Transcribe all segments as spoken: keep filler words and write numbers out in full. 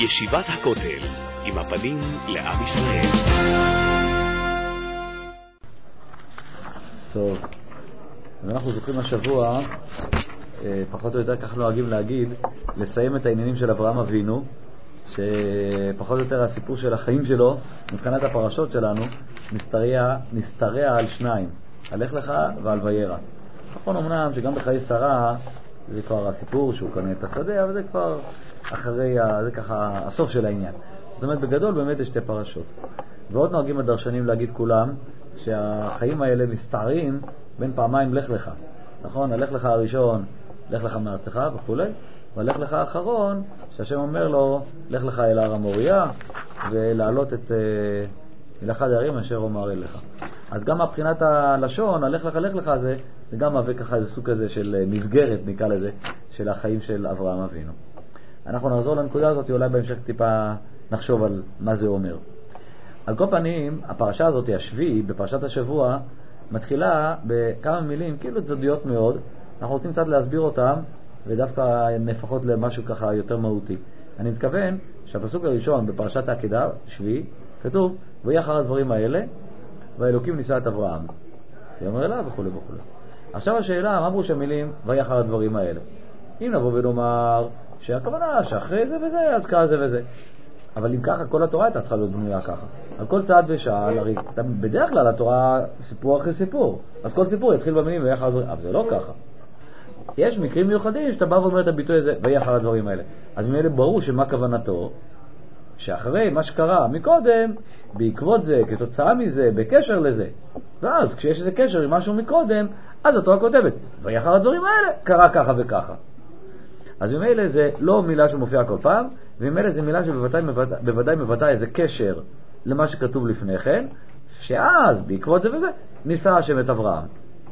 ישיבת הכותל, עם הפנים לעם ישראל. טוב, אז אנחנו זוכרים השבוע, פחות או יותר כך נוהגים להגיד, לסיים את העניינים של אברהם אבינו, שפחות או יותר הסיפור של החיים שלו, מבחינת הפרשות שלנו, מסתרע, מסתרע על שניים, על לך לך ועל וירא. נכון אמנם שגם בחיי שרה, זה כבר הסיפור שהוא קנה את השדה, אבל זה כבר אחרי, זה ככה הסוף של העניין. זאת אומרת, בגדול באמת יש שתי פרשות. ועוד נוהגים הדרשנים להגיד כולם, שהחיים האלה מסתערים בין פעמיים לך לך. נכון? הלך לך הראשון, לך לך מארצך וכו'. והלך לך האחרון, שהשם אומר לו, לך לך אל הר המוריה, ולהעלות את מלאכת הערים אשר אומר אליך. אז גם מבחינת הלשון, הלך לך לך לך הזה, זה גם מהווה ככה איזה סוג כזה של מסגרת, נקרא לזה, של החיים של אברהם אבינו. אנחנו נחזור לנקודה הזאת, אולי בהמשך טיפה נחשוב על מה זה אומר. על כל פנים, הפרשה הזאת, השביעי, בפרשת השבוע, מתחילה בכמה מילים, כאילו צדדיות מאוד. אנחנו רוצים קצת להסביר אותם, ודווקא נפחות למשהו ככה יותר מהותי. אני מתכוון שהפסוק הראשון בפרשת העקדה, שביעי, כתוב, ויהי אחר הדברים האלה, והאלוקים ניסה את אברהם. ויאמר אליו וכו' וכו'. עכשיו השאלה, מה פירוש המילים ויהי אחר הדברים האלה? אם נבוא ונאמר שהכוונה שאחרי זה וזה, אז ככה זה וזה. אבל אם ככה, כל התורה הייתה צריכה להיות בנויה ככה. על כל צעד ושעל, הרי בדרך כלל התורה סיפור אחרי סיפור. אז כל סיפור יתחיל במילים ויהי אחר הדברים, אבל זה לא ככה. יש מקרים מיוחדים שאתה בא ואומר את הביטוי הזה ויהי אחר הדברים האלה. אז ממילא ברור שמה כוונתו, שאחרי מה שקרה מקודם, בעקבות זה, כתוצאה מזה, בקשר לזה. ואז כשיש איזה קשר עם משהו מקודם, אז התורה כותבת ויהי אחר הדברים האלה, קרה ככה וככה. אז ממילא זה לא מילה שמופיעה כל פעם, וממילא זה מילה שבוודאי מבטא, בוודאי מבטא איזה קשר למה שכתוב לפני כן, שאז בעקבות זה וזה ניסה השם את אברהם.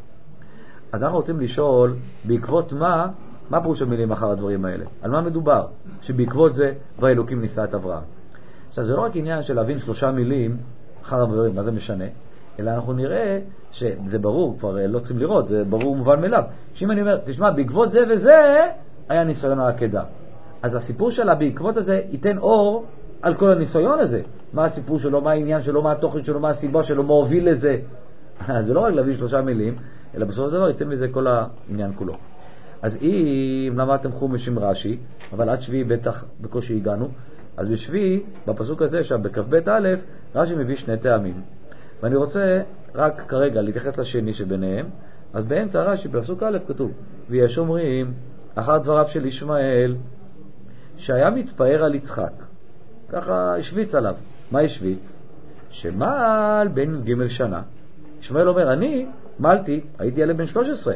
אז אנחנו רוצים לשאול בעקבות מה, מה פירוש המילים אחר הדברים האלה? על מה מדובר? שבעקבות זה והאלוקים ניסה את אברהם. עכשיו זה לא רק עניין של להבין שלושה מילים אחר הדברים, מה זה משנה? אלא אנחנו נראה שזה ברור, כבר לא צריכים לראות, זה ברור מובן מאליו. שאם אני אומר, תשמע, בעקבות זה וזה היה ניסיון העקדה. אז הסיפור שלה בעקבות הזה ייתן אור על כל הניסיון הזה. מה הסיפור שלו, מה העניין שלו, מה התוכן שלו, מה הסיבה שלו, מה הוביל לזה. זה לא רק להביא שלושה מילים, אלא בסופו של דבר יצא מזה כל העניין כולו. אז אם למדתם חומש עם רש"י, אבל עד שביעי בטח בקושי הגענו, אז בשביעי, בפסוק הזה, שם בכ"ב א', רש"י מביא שני טעמים. ואני רוצה רק כרגע להתייחס לשני שביניהם. אז באמצע רש"י, בפסוק א' כתוב, ויש אומרים, אחר דבריו של ישמעאל, שהיה מתפאר על יצחק. ככה השוויץ עליו. מה השוויץ? שמל בן ג' שנה. ישמעאל אומר, אני מלתי, הייתי ילד בן שלוש עשרה,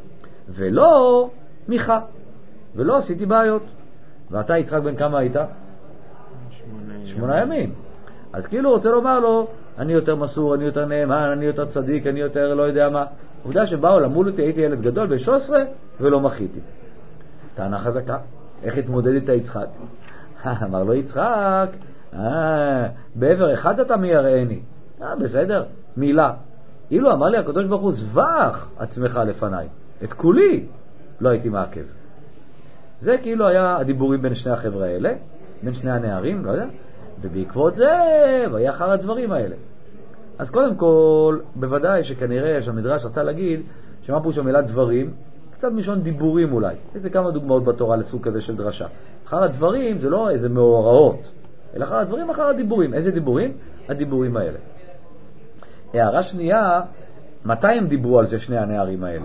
ולא מיכה, ולא עשיתי בעיות. ואתה יצחק בן כמה היית? שמונה, שמונה ימים. אז כאילו רוצה לומר לו, אני יותר מסור, אני יותר נאמן, אני יותר צדיק, אני יותר לא יודע מה. עובדה שבאו למול אותי, הייתי ילד גדול בן שלוש עשרה, ולא מחיתי. טענה חזקה. איך התמודד איתה יצחק? אמר לו יצחק, אה, בעבר אחד אתה מייראני. אה, בסדר, מילה. אילו אמר לי הקדוש ברוך הוא, זבח עצמך לפניי, את כולי לא הייתי מעכב. זה כאילו היה הדיבורים בין שני החבר'ה האלה, בין שני הנערים, לא יודע, ובעקבות זה, ויהי אחר הדברים האלה. אז קודם כל, בוודאי שכנראה שהמדרש רצה להגיד, שמה פירוש המילה דברים, קצת משון דיבורים אולי. יש לי כמה דוגמאות בתורה לסוג כזה של דרשה. אחר הדברים זה לא איזה מאורעות, אלא אחר הדברים אחר הדיבורים. איזה דיבורים? הדיבורים האלה. הערה שנייה, מתי הם דיברו על זה שני הנערים האלה?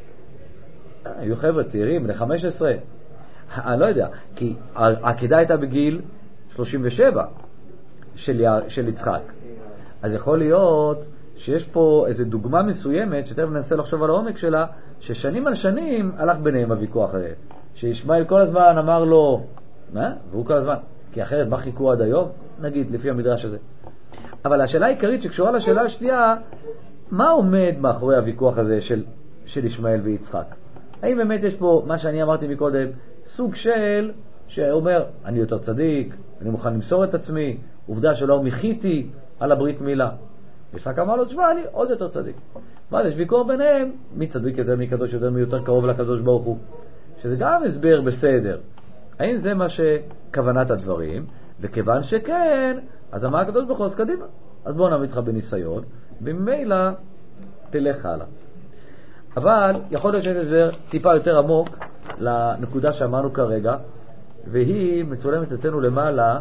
היו חבר'ה צעירים, בני חמש עשרה. אני לא יודע, כי העקדה הייתה בגיל שלושים ושבע של, של יצחק. אז יכול להיות שיש פה איזו דוגמה מסוימת, שתכף ננסה לחשוב על העומק שלה, ששנים על שנים הלך ביניהם הוויכוח הזה. שישמעאל כל הזמן אמר לו, מה? והוא כל הזמן, כי אחרת מה חיכו עד היום? נגיד, לפי המדרש הזה. אבל השאלה העיקרית שקשורה לשאלה השנייה, מה עומד מאחורי הוויכוח הזה של, של ישמעאל ויצחק? האם באמת יש פה, מה שאני אמרתי מקודם, סוג של, שאומר, אני יותר צדיק, אני מוכן למסור את עצמי, עובדה שלא מחיתי על הברית מילה. יצחק אמר לו, תשמע, אני עוד יותר צדיק. ואז יש ויכוח ביניהם, מי צדיק יותר, מי קדוש יותר, מי יותר קרוב לקדוש ברוך הוא. שזה גם הסבר בסדר. האם זה מה שכוונת הדברים? וכיוון שכן, אז אמר הקדוש ברוך הוא, אז קדימה. אז בואו נעמיד לך בניסיון, וממילא תלך הלאה. אבל יכול להיות שיש הסבר טיפה יותר עמוק לנקודה שאמרנו כרגע, והיא מצולמת אצלנו למעלה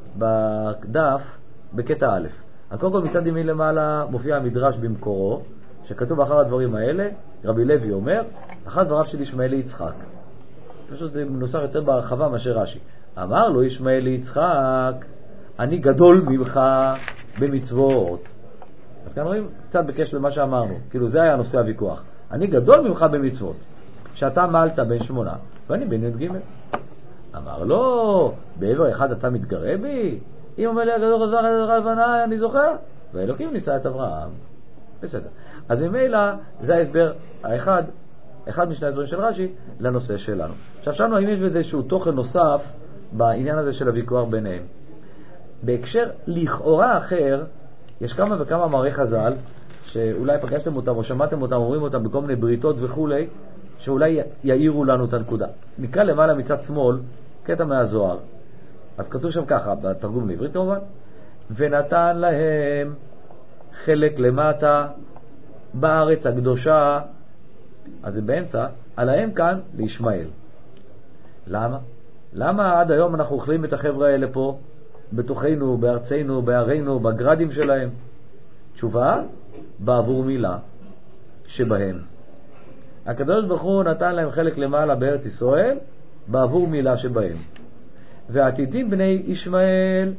בדף בקטע א'. אז קודם כל מצד ימין למעלה מופיע המדרש במקורו, שכתוב אחר הדברים האלה, רבי לוי אומר, אחר דבריו של ישמעאל ליצחק. פשוט זה מנוסח יותר בהרחבה מאשר רש"י. אמר לו ישמעאל ליצחק, אני גדול ממך במצוות. אז כאן רואים קצת בקשר למה שאמרנו, כאילו זה היה נושא הוויכוח. אני גדול ממך במצוות, שאתה מעלת בן שמונה ואני בן י' ג'. אמר לו, בעבר אחד אתה מתגרה בי? אם אומר לי הגדול חזר את הרבנה, אני זוכר, ואלוקים ניסה את אברהם. בסדר. אז ממילא זה ההסבר האחד, אחד משני הדברים של רש"י לנושא שלנו. עכשיו שאלנו האם יש איזשהו תוכן נוסף בעניין הזה של הוויכוח ביניהם. בהקשר לכאורה אחר, יש כמה וכמה מאמרי חז"ל שאולי פגשתם אותם או שמעתם אותם, אומרים אותם בכל מיני בריתות וכולי, שאולי יאירו לנו את הנקודה. נקרא למעלה מצד שמאל קטע מהזוהר. אז כתוב שם ככה, בתרגום לעברית כמובן, ונתן להם חלק למטה בארץ הקדושה, אז זה באמצע, עליהם כאן לישמעאל. למה? למה עד היום אנחנו אוכלים את החבר'ה האלה פה, בתוכנו, בארצנו, בערינו, בגרדים שלהם? תשובה, בעבור מילה שבהם. הקדוש ברוך הוא נתן להם חלק למעלה בארץ ישראל, בעבור מילה שבהם. ועתידים בני ישמעאל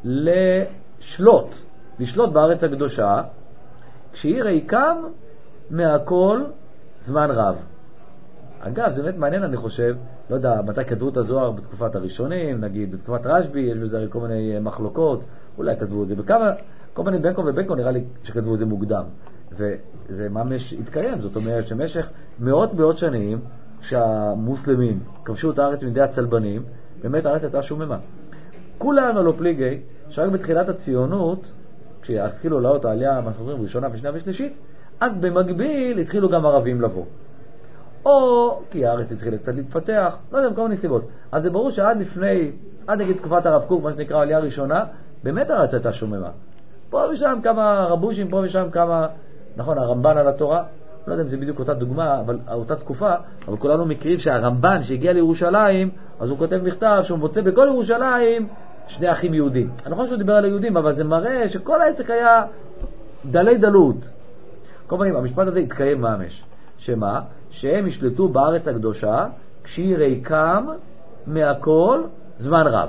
לשלוט, לשלוט בארץ הקדושה, כשהיא ריקם מהכל זמן רב. אגב, זה באמת מעניין, אני חושב, לא יודע מתי כתבו את הזוהר בתקופת הראשונים, נגיד בתקופת רשב"י, יש בזה כל מיני מחלוקות, אולי כתבו את זה בכמה, כל מיני בנקו ובנקו נראה לי שכתבו את זה מוקדם. וזה ממש התקיים, זאת אומרת שמשך מאות מאות שנים שהמוסלמים כבשו את הארץ מידי הצלבנים, באמת הארץ הייתה שוממה. כולנו לא פליגי, שרק בתחילת הציונות, כשהתחילו לעלות העלייה, מה שאומרים, ראשונה ושנייה ושלישית, אז במקביל התחילו גם ערבים לבוא. או כי הארץ התחילה קצת להתפתח, לא יודע, כל מיני סיבות. אז זה ברור שעד לפני, עד נגיד תקופת הרב קוק, מה שנקרא העלייה הראשונה, באמת הארץ הייתה שוממה. פה ושם כמה רבושים, פה ושם כמה, נכון, הרמב"ן על התורה, לא יודע אם זה בדיוק אותה דוגמה, אבל אותה תקופה, אבל כולנו מכירים שהרמב"ן שהגיע לירושלים, אז הוא כותב מכתב שהוא מוצא בכל ירושלים שני אחים יהודים. אני לא חושב שהוא דיבר על היהודים, אבל זה מראה שכל העסק היה דלי דלות. כל פעמים, המשפט הזה התקיים ממש. שמה? שהם ישלטו בארץ הקדושה כשהיא ריקם מהכל זמן רב.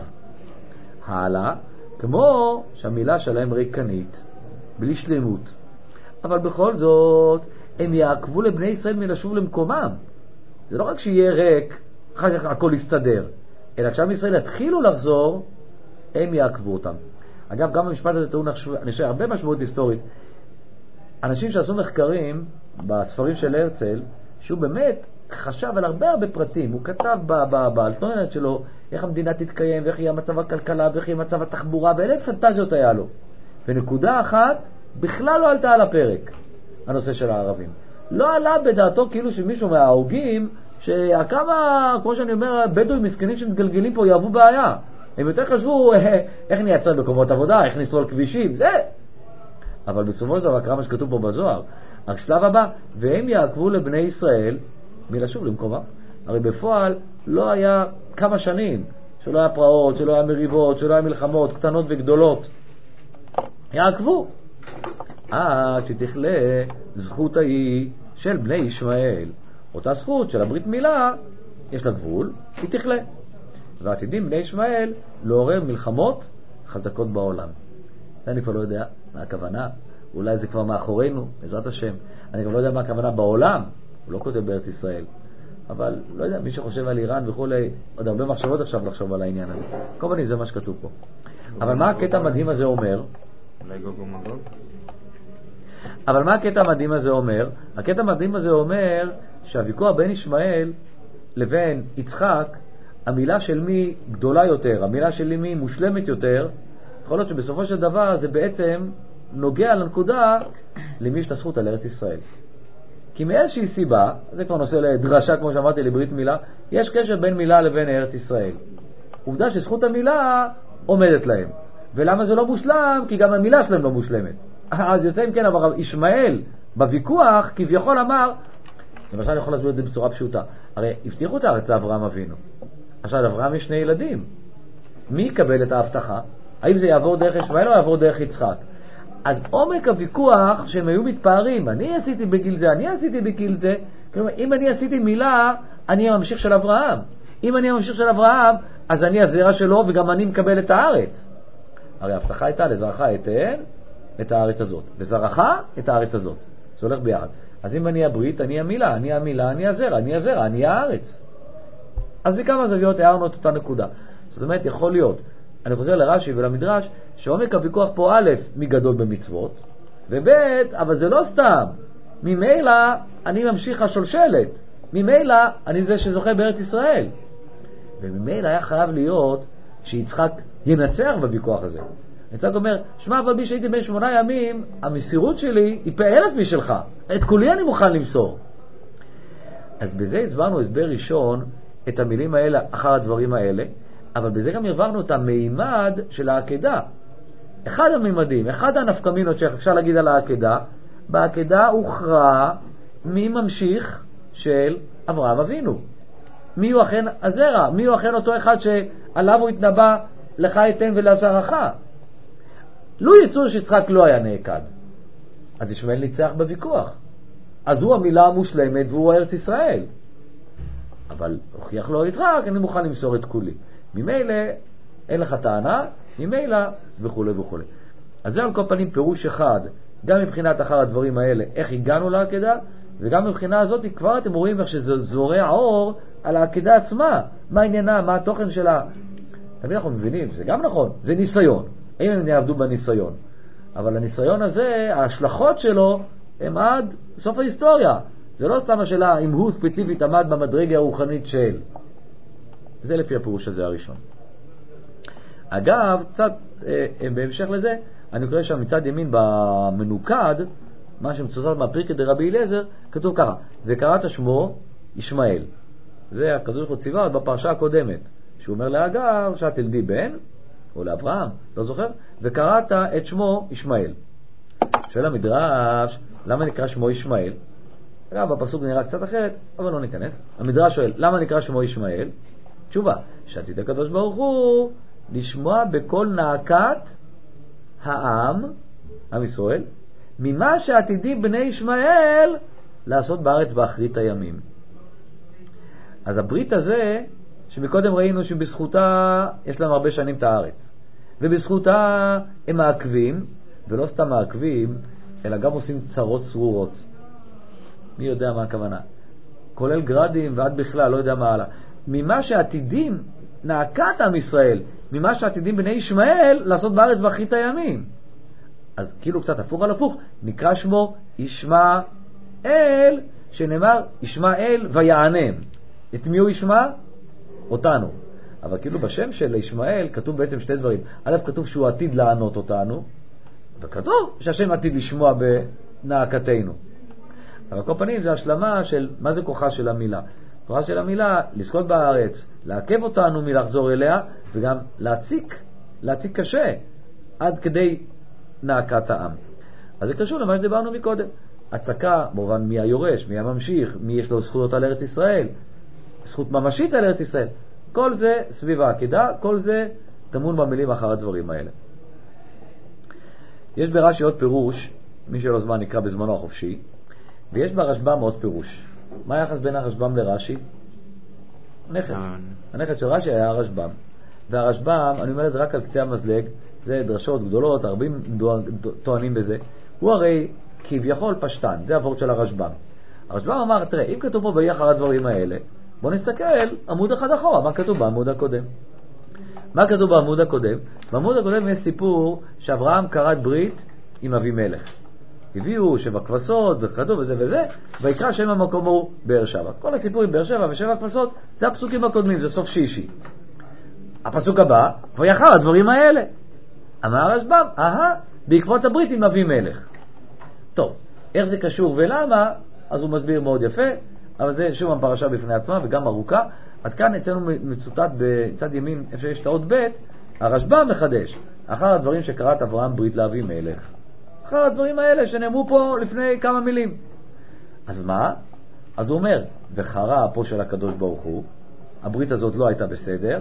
הלאה, כמו שהמילה שלהם ריקנית, בלי שלמות. אבל בכל זאת, הם יעקבו לבני ישראל מלשוב למקומם. זה לא רק שיהיה ריק, אחר כך הכל יסתדר. אלא כשעם ישראל יתחילו לחזור, הם יעקבו אותם. אגב, גם במשפט הזה טעון, אני חושב, הרבה משמעות היסטורית. אנשים שעשו מחקרים בספרים של הרצל, שהוא באמת חשב על הרבה הרבה פרטים. הוא כתב באלטרנט שלו איך המדינה תתקיים, ואיך יהיה מצב הכלכלה, ואיך יהיה מצב התחבורה, ואלף פנטזיות היה לו. ונקודה אחת בכלל לא עלתה על הפרק, הנושא של הערבים. לא עלה בדעתו כאילו שמישהו מההוגים, שכמה, כמו שאני אומר, בדואים מסכנים שמתגלגלים פה יעבו בעיה. הם יותר חשבו איך נייצר מקומות עבודה, איך נסלול כבישים, זה. אבל בסופו של דבר, קרא מה שכתוב פה בזוהר, השלב הבא, והם יעקבו לבני ישראל מלשוב למקומם. הרי בפועל לא היה כמה שנים שלא היה פרעות, שלא היה מריבות, שלא היה מלחמות קטנות וגדולות. יעקבו עד שתכלה זכות ההיא של בני ישמעאל. אותה זכות של הברית מילה יש לה גבול, היא תכלה. ועתידים בני ישמעאל לעורר מלחמות חזקות בעולם. אני כבר לא יודע מה הכוונה, אולי זה כבר מאחורינו, בעזרת השם. אני גם לא יודע מה הכוונה בעולם, הוא לא כותב בארץ ישראל, אבל לא יודע, מי שחושב על איראן וכולי, עוד הרבה מחשבות עכשיו לחשוב על העניין הזה. כל מיני זה מה שכתוב פה. אבל מה הקטע המדהים הזה אומר? אולי גוג ומגוג? אבל מה הקטע המדהים הזה אומר? הקטע המדהים הזה אומר שהוויכוח בין ישמעאל לבין יצחק, המילה של מי גדולה יותר, המילה של מי מושלמת יותר, יכול להיות שבסופו של דבר זה בעצם נוגע לנקודה למי יש את הזכות על ארץ ישראל. כי מאיזושהי סיבה, זה כבר נושא לדרשה כמו שאמרתי לברית מילה, יש קשר בין מילה לבין ארץ ישראל. עובדה שזכות המילה עומדת להם. ולמה זה לא מושלם? כי גם המילה שלהם לא מושלמת. אז יוצא אם כן, אבל ישמעאל בוויכוח כביכול אמר, למשל אני יכול להסביר את זה בצורה פשוטה, הרי הבטיחו את הארץ לאברהם אבינו. עכשיו לאברהם יש שני ילדים, מי יקבל את ההבטחה? האם זה יעבור דרך ישמעאל או יעבור דרך יצחק? אז עומק הוויכוח שהם היו מתפארים, אני עשיתי בגיל זה, אני עשיתי בגיל זה, כלומר אם אני עשיתי מילה, אני הממשיך של אברהם. אם אני הממשיך של אברהם, אז אני הזרע שלו וגם אני מקבל את הארץ. הרי ההבטחה הייתה לזרעך אתן את הארץ הזאת, לזרעך את הארץ הזאת. זה הולך ביחד. אז אם אני הברית, אני המילה, אני המילה, אני הזרע, אני הזרע, אני הארץ. אז מכמה זוויות הערנו את אותה נקודה. זאת אומרת, יכול להיות, אני חוזר לרש"י ולמדרש, שעומק הוויכוח פה א', מי גדול במצוות, וב', אבל זה לא סתם. ממילא אני ממשיך השולשלת. ממילא אני זה שזוכה בארץ ישראל. וממילא היה חייב להיות שיצחק ינצח בוויכוח הזה. יצחק אומר, שמע, אבל בי שהייתי בן שמונה ימים, המסירות שלי היא פי אלף משלך. את כולי אני מוכן למסור. אז בזה הסברנו הסבר ראשון את המילים האלה אחר הדברים האלה, אבל בזה גם הרברנו את המימד של העקדה. אחד המימדים, אחד הנפקמינות שאפשר להגיד על העקדה, בעקדה הוכרע מי ממשיך של אברהם אבינו. מי הוא אכן הזרע? מי הוא אכן אותו אחד שעליו הוא התנבא לך אתן ולזרעך? לו יצאו שיצחק לא היה נעקד, אז ישמעאל ניצח בוויכוח, אז הוא המילה המושלמת והוא ארץ ישראל. אבל הוכיח לו יצחק, אני מוכן למסור את כולי. ממילא אין לך טענה, ממילא וכו' וכו'. אז זה על כל פנים פירוש אחד, גם מבחינת אחר הדברים האלה, איך הגענו לעקדה, וגם מבחינה הזאת כבר אתם רואים איך שזה זורע אור על העקדה עצמה. מה עניינה, מה התוכן שלה. תמיד אנחנו מבינים, זה גם נכון, זה ניסיון. האם הם יעבדו בניסיון? אבל הניסיון הזה, ההשלכות שלו, הם עד סוף ההיסטוריה. זה לא סתם השאלה אם הוא ספציפית עמד במדרגה הרוחנית של. זה לפי הפירוש הזה הראשון. אגב, קצת אה, בהמשך לזה, אני קורא שם מצד ימין במנוקד, מה שמצוסד מהפרקי דרבי אליעזר, כתוב ככה, וקראת שמו ישמעאל. זה הקדוש ברוך הוא ציווה עוד בפרשה הקודמת, שהוא אומר להגר שאת תלדי בן, או לאברהם, לא זוכר, וקראת את שמו ישמעאל. שואל המדרש, למה נקרא שמו ישמעאל? אגב, הפסוק נראה קצת אחרת, אבל לא ניכנס. המדרש שואל, למה נקרא שמו ישמעאל? תשובה, שעתיד הקדוש ברוך הוא לשמוע בכל נעקת העם, עם ישראל, ממה שעתידים בני ישמעאל לעשות בארץ באחרית הימים. אז הברית הזה, שמקודם ראינו שבזכותה יש להם הרבה שנים את הארץ, ובזכותה הם מעכבים, ולא סתם מעכבים, אלא גם עושים צרות צרורות. מי יודע מה הכוונה? כולל גרדים ועד בכלל, לא יודע מה הלאה. ממה שעתידים נעקת עם ישראל, ממה שעתידים בני ישמעאל לעשות בארץ באחרית הימים. אז כאילו קצת הפוך על הפוך, נקרא שמו ישמעאל, שנאמר ישמעאל ויענם. את מי הוא ישמע? אותנו. אבל כאילו בשם של ישמעאל כתוב בעצם שתי דברים. א', כתוב שהוא עתיד לענות אותנו, וכתוב שהשם עתיד לשמוע בנעקתנו. אבל כל פנים זה השלמה של מה זה כוחה של המילה. כוחה של המילה לזכות בארץ, לעכב אותנו מלחזור אליה, וגם להציק, להציק קשה, עד כדי נעקת העם. אז זה קשור למה שדיברנו מקודם. הצקה, במובן מי היורש, מי הממשיך, מי יש לו זכויות על ארץ ישראל, זכות ממשית על ארץ ישראל. כל זה סביב העקדה, כל זה תמון במילים אחר הדברים האלה. יש ברש"י עוד פירוש, מי שלא זמן נקרא בזמנו החופשי, ויש ברשב"ם עוד פירוש. מה היחס בין הרשב"ם לרש"י? הנכד. הנכד של רש"י היה הרשב"ם. והרשב"ם, אני אומר את זה רק על קצה המזלג, זה דרשות גדולות, הרבה טוענים בזה. הוא הרי כביכול פשטן, זה הוורד של הרשב"ם. הרשב"ם אמר, תראה, אם כתוב פה באי אחר הדברים האלה, בוא נסתכל עמוד אחד אחורה, מה כתוב בעמוד הקודם? מה כתוב בעמוד הקודם? בעמוד הקודם יש סיפור שאברהם כרת ברית עם אבימלך. הביאו שבע כבשות, וכתוב וזה וזה, ויקרא שם המקום הוא באר שבע. כל הסיפור עם באר שבע ושבע כבשות, זה הפסוקים הקודמים, זה סוף שישי. הפסוק הבא, כבר יחר הדברים האלה. אמר הרשב"ם, אהה, בעקבות הברית עם אבימלך. טוב, איך זה קשור ולמה? אז הוא מסביר מאוד יפה, אבל זה שוב הפרשה בפני עצמה וגם ארוכה. אז כאן אצלנו מצוטט בצד ימין, איפה שיש את האות ב', הרשב"ם מחדש, אחר הדברים שקראת אברהם ברית לאבימלך, אחר הדברים האלה שנאמרו פה לפני כמה מילים. אז מה? אז הוא אומר, וחרה פה של הקדוש ברוך הוא, הברית הזאת לא הייתה בסדר,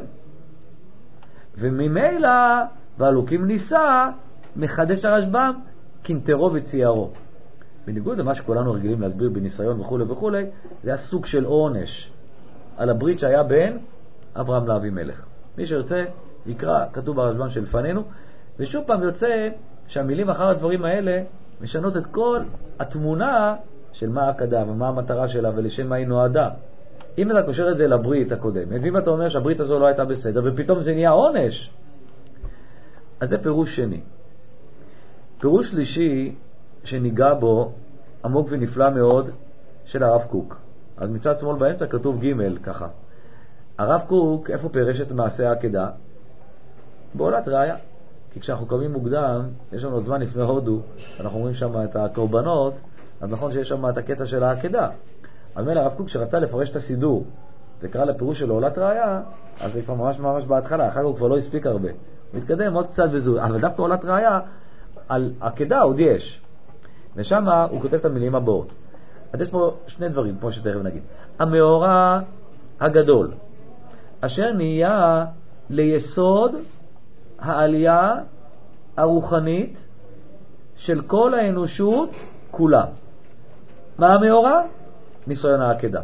וממילא והלוקים ניסה, מחדש הרשב"ם כנתרו וציירו. בניגוד למה שכולנו רגילים להסביר בניסיון וכו' וכו', זה היה סוג של עונש על הברית שהיה בין אברהם לאבימלך. מי שירצה יקרא, כתוב ברשב"ם שלפנינו, ושוב פעם יוצא שהמילים אחר הדברים האלה משנות את כל התמונה של מה ההקדה ומה המטרה שלה ולשם מה היא נועדה. אם אתה קושר את זה לברית הקודמת, ואם אתה אומר שהברית הזו לא הייתה בסדר ופתאום זה נהיה עונש, אז זה פירוש שני. פירוש שלישי שניגע בו עמוק ונפלא מאוד של הרב קוק. אז מצד שמאל באמצע כתוב ג' ככה. הרב קוק איפה פירש את מעשה העקדה? בעולת ראיה. כי כשאנחנו קמים מוקדם, יש לנו זמן לפני הודו, אנחנו אומרים שם את הקורבנות, אז נכון שיש שם את הקטע של העקדה. אבל מילא הרב קוק שרצה לפרש את הסידור וקרא לפירוש של עולת ראיה, אז זה כבר ממש ממש בהתחלה, אחר כך הוא כבר לא הספיק הרבה. הוא מתקדם עוד קצת וזו, אבל דווקא עולת ראיה על עקדה עוד יש. ושם הוא כותב את המילים הבאות. אז יש פה שני דברים, כמו שתכף נגיד. המאורע הגדול, אשר נהיה ליסוד העלייה הרוחנית של כל האנושות כולה. מה המאורע? ניסיון העקדה.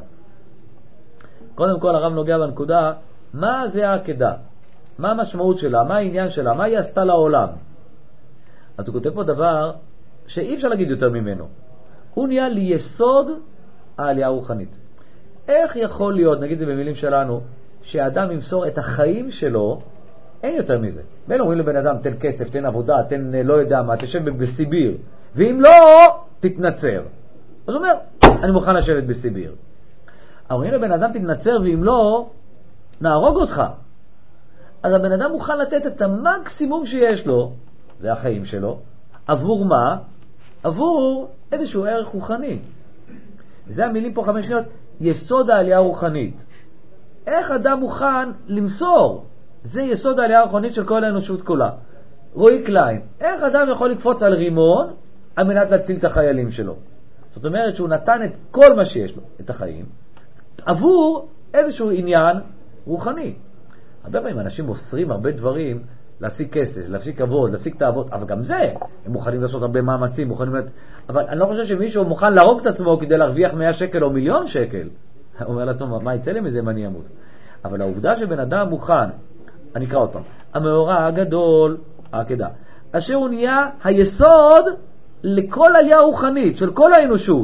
קודם כל הרב נוגע בנקודה, מה זה העקדה? מה המשמעות שלה? מה העניין שלה? מה היא עשתה לעולם? אז הוא כותב פה דבר שאי אפשר להגיד יותר ממנו. הוא נהיה ליסוד העלייה הרוחנית. איך יכול להיות, נגיד זה במילים שלנו, שאדם ימסור את החיים שלו, אין יותר מזה. בין אומרים לבן אדם, תן כסף, תן עבודה, תן לא יודע מה, תשב בסיביר, ואם לא, תתנצר. אז הוא אומר, אני מוכן לשבת בסיביר. אומרים לבן אדם, תתנצר, ואם לא, נהרוג אותך. אז הבן אדם מוכן לתת את המקסימום שיש לו, זה החיים שלו, עבור מה? עבור איזשהו ערך רוחני. וזה המילים פה חמש שניות, יסוד העלייה הרוחנית. איך אדם מוכן למסור? זה יסוד העלייה הרוחנית של כל האנושות כולה. רועי קליין, איך אדם יכול לקפוץ על רימון על מנת להציל את החיילים שלו? זאת אומרת שהוא נתן את כל מה שיש לו, את החיים, עבור איזשהו עניין רוחני. הרבה פעמים אנשים מוסרים הרבה דברים להשיג כסף, להשיג כבוד, להשיג תאוות, אבל גם זה, הם מוכנים לעשות הרבה מאמצים, מוכנים לת... אבל אני לא חושב שמישהו מוכן להרוג את עצמו כדי להרוויח מאה שקל או מיליון שקל. הוא אומר לעצמו, מה יצא לי מזה אם אני אמות? אבל העובדה שבן אדם מוכן, אני אקרא עוד פעם, המאורע הגדול, העקדה, אשר הוא נהיה היסוד לכל עלייה רוחנית של כל האנושות,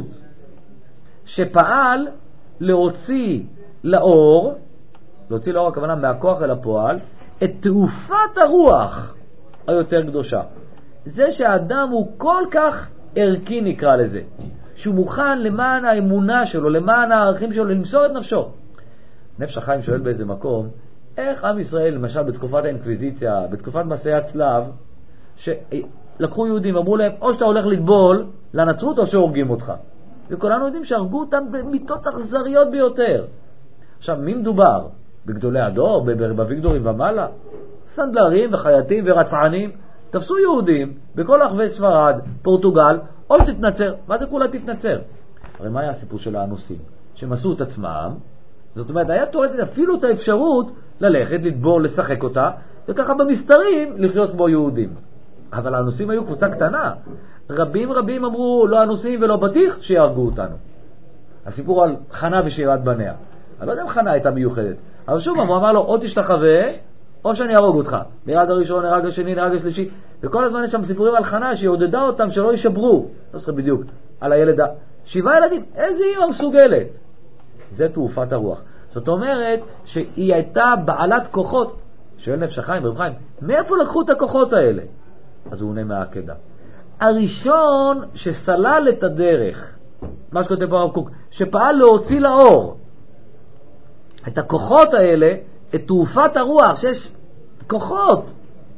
שפעל להוציא לאור, להוציא לאור הכוונה מהכוח אל הפועל, את תעופת הרוח היותר קדושה. זה שהאדם הוא כל כך ערכי נקרא לזה, שהוא מוכן למען האמונה שלו, למען הערכים שלו, למסור את נפשו. נפש החיים שואל באיזה מקום, איך עם ישראל, למשל בתקופת האינקוויזיציה, בתקופת מסעי הצלב, שלקחו יהודים, אמרו להם, או שאתה הולך לטבול לנצרות או שהורגים אותך. וכולנו יודעים שהרגו אותם במיתות אכזריות ביותר. עכשיו, מי מדובר? בגדולי הדור, בוויגדורים ומעלה? סנדלרים וחייטים ורצענים. תפסו יהודים בכל רחבי ספרד, פורטוגל, או תתנצר. מה זה כולה תתנצר? הרי מה היה הסיפור של האנוסים? שהם עשו את עצמם, זאת אומרת, היה תורדת אפילו את האפשרות ללכת, לטבול, לשחק אותה, וככה במסתרים לחיות כמו יהודים. אבל האנוסים היו קבוצה קטנה. רבים רבים אמרו, לא אנוסים ולא בטיח, שיהרגו אותנו. הסיפור על חנה ושירת בניה. אני לא יודע אם חנה הייתה מיוחדת. אבל שוב, הוא אמר לו, או תשתחווה, או שאני ארוג אותך. נהרג הראשון, נהרג השני, נהרג השלישי. וכל הזמן יש שם סיפורים על חנה שיעודדה אותם שלא יישברו. לא זוכר בדיוק, על הילד. שבעה ילדים, איזה אימא מסוגלת? זה תעופת הרוח. זאת אומרת שהיא הייתה בעלת כוחות. שואל נפש החיים, ברב חיים, מאיפה לקחו את הכוחות האלה? אז הוא עונה מהעקדה. הראשון שסלל את הדרך, מה שכותב פה הרב קוק, שפעל להוציא לאור את הכוחות האלה, את תעופת הרוח, שיש כוחות,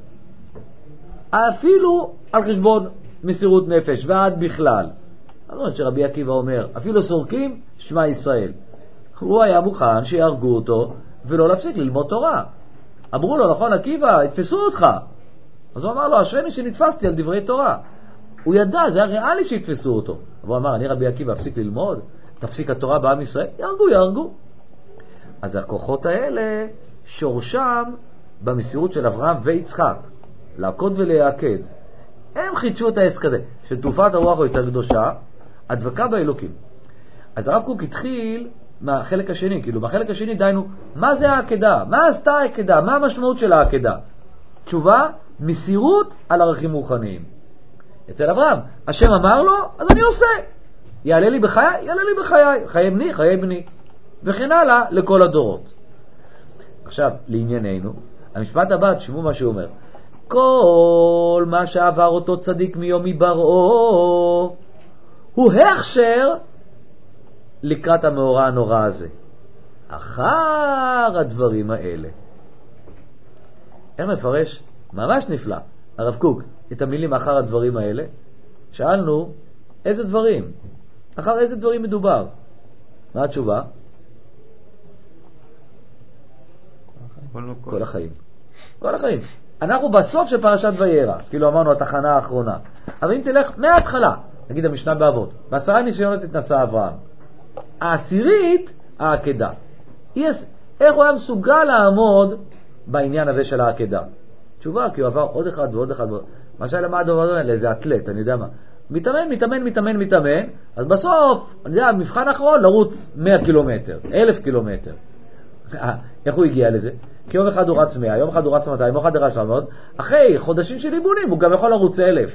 אפילו על חשבון מסירות נפש ועד בכלל. אני רואה שרבי עקיבא אומר, אפילו סורקים שמע ישראל. הוא היה מוכן שיהרגו אותו ולא להפסיק ללמוד תורה. אמרו לו, נכון עקיבא, התפסו אותך. אז הוא אמר לו, אשריני שנתפסתי על דברי תורה. הוא ידע, זה היה ריאלי שהתפסו אותו. אבל הוא אמר, אני רבי עקיבא, אפסיק ללמוד, תפסיק התורה בעם ישראל, ירגו, ירגו. אז הכוחות האלה שורשם במסירות של אברהם ויצחק, להכות ולהיעקד. הם חידשו את העסק הזה, שתעופת הרוח יותר קדושה, הדבקה באלוקים. אז הרב קוק התחיל מהחלק השני, כאילו בחלק השני דיינו, מה זה העקדה? מה עשתה העקדה? מה המשמעות של העקדה? תשובה, מסירות על ערכים רוחניים. אצל אברהם, השם אמר לו, אז אני עושה. יעלה לי בחיי, יעלה לי בחיי. חיי בני, חיי בני. וכן הלאה לכל הדורות. עכשיו, לענייננו, המשפט הבא, תשמעו מה שהוא אומר. כל מה שעבר אותו צדיק מיום מבראו, הוא הכשר לקראת המאורע הנורא הזה. אחר הדברים האלה. איך מפרש? ממש נפלא. הרב קוק, את המילים אחר הדברים האלה, שאלנו, איזה דברים? אחר איזה דברים מדובר? מה התשובה? כל החיים. כל החיים. אנחנו בסוף של פרשת וירא, כאילו אמרנו התחנה האחרונה. אבל אם תלך מההתחלה, נגיד המשנה באבות, בעשרה ניסיונות התנסה אברהם. העשירית, העקדה. איך הוא היה מסוגל לעמוד בעניין הזה של העקדה? תשובה, כי הוא עבר עוד אחד ועוד אחד. מה שלמד הוא עבר לאיזה אתלט, אני יודע מה. מתאמן, מתאמן, מתאמן, מתאמן, אז בסוף, אני יודע, המבחן האחרון לרוץ מאה קילומטר, אלף קילומטר. איך הוא הגיע לזה? כי יום אחד הוא רץ מאה, יום אחד הוא רץ מאתיים, יום אחד הוא רץ שבע מאות, אחרי חודשים של אימונים הוא גם יכול לרוץ אלף.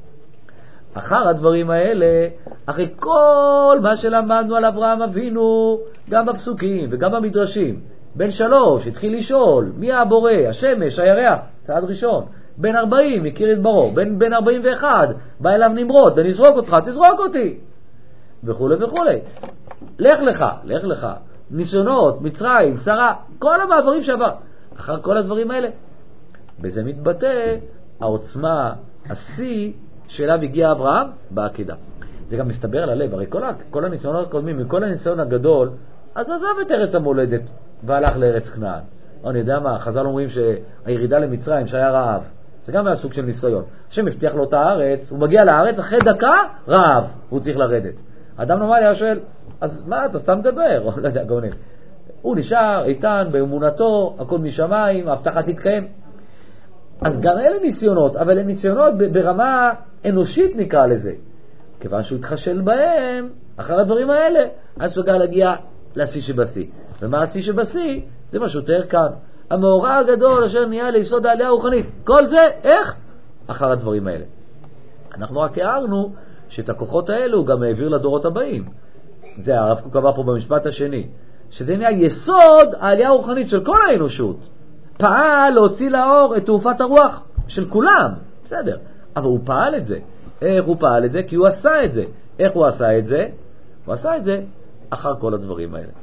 אחר הדברים האלה, אחרי כל מה שלמדנו על אברהם אבינו, גם בפסוקים וגם במדרשים, בן שלוש התחיל לשאול, מי הבורא, השמש, הירח, צעד ראשון, בן ארבעים הכיר את ברו, בן, בן ארבעים ואחת בא אליו נמרוד, אני אזרוק אותך, תזרוק אותי, וכו' וכו'. לך לך, לך לך. ניסיונות, מצרים, שרה, כל המעברים שעבר. אחר כל הדברים האלה, בזה מתבטא העוצמה, השיא שאליו הגיע אברהם בעקידה. זה גם מסתבר על הלב, הרי כל, כל הניסיונות הקודמים, מכל הניסיון הגדול, אז עזב את ארץ המולדת והלך לארץ כנען. אני יודע מה, חז"ל אומרים שהירידה למצרים שהיה רעב, זה גם היה סוג של ניסיון. השם הבטיח לו את הארץ, הוא מגיע לארץ אחרי דקה רעב, הוא צריך לרדת. אדם נורמלי היה שואל, אז מה אתה סתם מדבר? לא יודע, גאונים. הוא נשאר איתן באמונתו, הכל משמיים, ההבטחה תתקיים. אז גם אלה ניסיונות, אבל הם ניסיונות ברמה אנושית נקרא לזה. כיוון שהוא התחשל בהם, אחר הדברים האלה, אז סוגר להגיע לשיא שבשיא. ומה השיא שבשיא? זה מה שותר כאן. המאורע הגדול אשר נהיה ליסוד העלייה הרוחנית. כל זה, איך? אחר הדברים האלה. אנחנו רק הערנו שאת הכוחות האלו הוא גם העביר לדורות הבאים. זה הרב קוק קבע פה במשפט השני, שזה נהיה יסוד העלייה הרוחנית של כל האנושות. פעל להוציא לאור את תעופת הרוח של כולם, בסדר, אבל הוא פעל את זה. איך הוא פעל את זה? כי הוא עשה את זה. איך הוא עשה את זה? הוא עשה את זה אחר כל הדברים האלה.